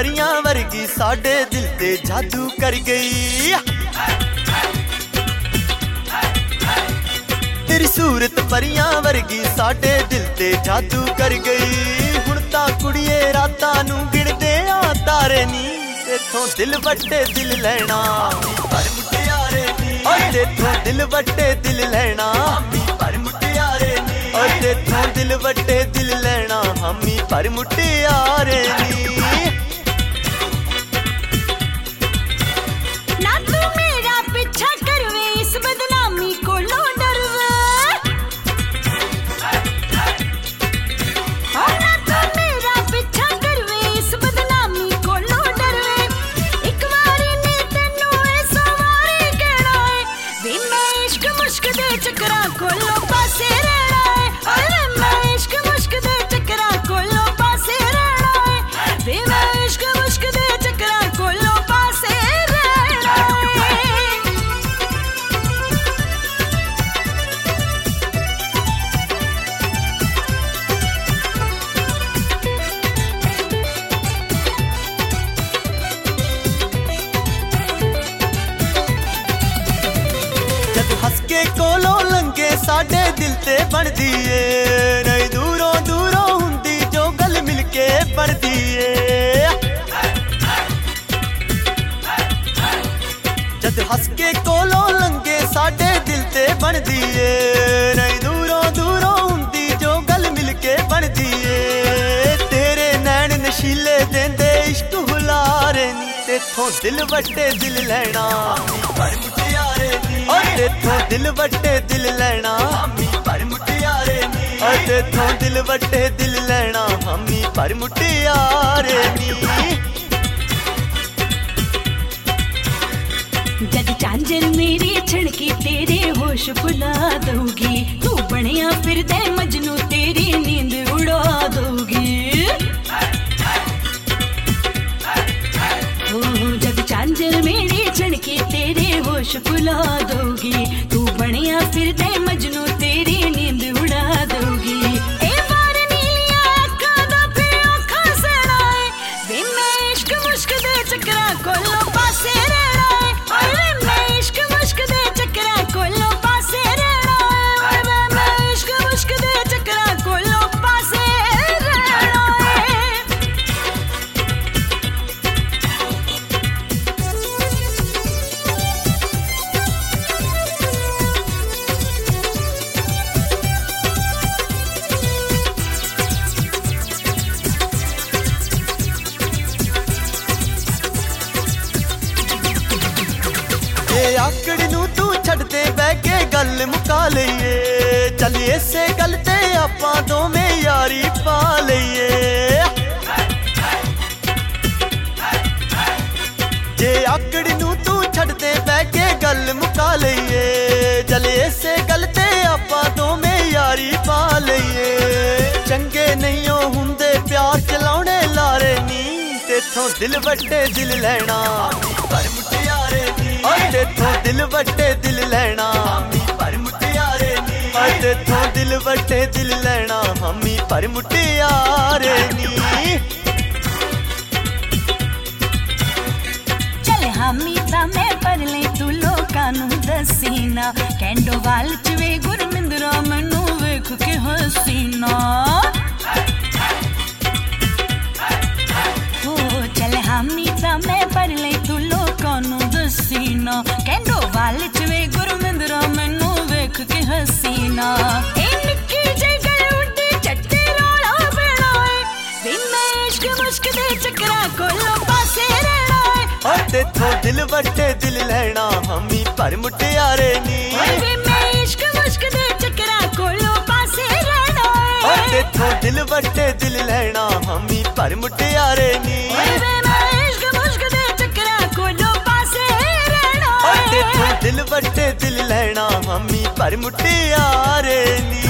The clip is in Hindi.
परियां वर्गी साडे दिल ते जादू कर गई। तेरी सूरत परियां वर्गी साडे दिल ते जादू कर गई। हुण तां कुड़िए रातां नूं गिणदे आ तारे नी, तेथों दिल वट्टे दिल लैना पर मुटियारे नी। तेथों दिल वट्टे दिल लैना पर मुटियारे नी। तेथों दिल वट्टे दिल लैना हामी पर मुटियारे नी। ना तू मेरा पीछा करवे इस बदनामी को लो डरवे। ना तू मेरा पीछा करवे इस बदनामी को लो डरवे। एक बारी ने तेनू ऐसा वारी कहना है वे मैं इश्क मुश्क दे चक्करां कोलों पासे रहना है। अरे मैं इश्क मुश्क दे चक्करां कोलों पासे रहना है। वे मैं इश्क मुश्क दे चक्करां कोलों पासे रहना है। जद हस के कोलों लंघे साडे दिल ते बनदी ए। नहीं दूरों दूरों हुंदी जो गल मिल के बनदी ए। जद हस के कोलों लंघे साडे दिल ते बनदी ए। नहीं दूरों दूरों हुंदी जो गल मिल के बनदी ए। तेरे नैन नशीले देंदे इश्क हुलारे नी, तेथों दिल वट्टे दिल लैना पर मुटियारे नी। तेथों दिल वट्टे दिल लैना पर मुटियारे नी। तेथों दिल वट्टे दिल लैना हामी पर मुटियारे नी। जद झांझर मेरी छड़की तेरे होश भुला दोगी। तू बनिया फिरदे मजनू तेरी नींद उड़ा दोगी। जद झांझर मेरी छड़की तेरे होश भुला दोगी। तू बनिया फिरदे मजनू तेरी नींद उड़ा दोगी। ए बार नीलियां अखां दा फिर अखां सेना है वे मैं इश्क मुश्क दे चक्करां कोलों पासे रहना है। अरे मैं इश्क मुश्क दे चक्करां कोलों पासे रहना है। अरे मैं इश्क मुश्क दे चक्करां कोलों पासे रहना है। ए आकड़ नूं तू छड़ दे बह के गल मुका लईए। चल इसे गल ते आपां दोवें यारी पा लईए। जे आकड़ नूं तू छड़ दे बह के गल मुका लईए। चल इसे गल ते आपां दोवें यारी पा लईए। चंगे नहीं हो हुंदे प्यार चलाउणे लारे नी, तेथों दिल वट्टे दिल लैना पर मुटियारे नी। तेथों दिल वट्टे दिल लैना पर मुटियारे नी। तेथों दिल वट्टे दिल लैना हामी पर मुटियारे नी। चल हामी तां मैं पर ले तू लोकां नूं दसीना। कैंडो वाल च वे गुरमिंदरा मैनू वेख के हसीना। हो चल हामी तां मैं पर ले तू लोकां नूं दसीना। कैंडो वाल च वे गुरमिंदरा मैनू वेख के हसीना। ए निक्की जेही गल उड्डी चट्टे रौला पैना है वे मैं इश्क मुश्क दे चक्करां कोलों पासे रहना है। तेथों दिल वट्टे दिल लैना हामी पर मुटियारे नी। वे मैं इश्क मुश्क दे चक्करां कोलों पासे रहना है। तेथों दिल वट्टे दिल लैना हामी पर मुटियारे नी। वे मैं इश्क मुश्क दे चक्करां कोलों पासे रहना है। तेथों दिल वट्टे दिल लैना हामी पर मुटियारे नी।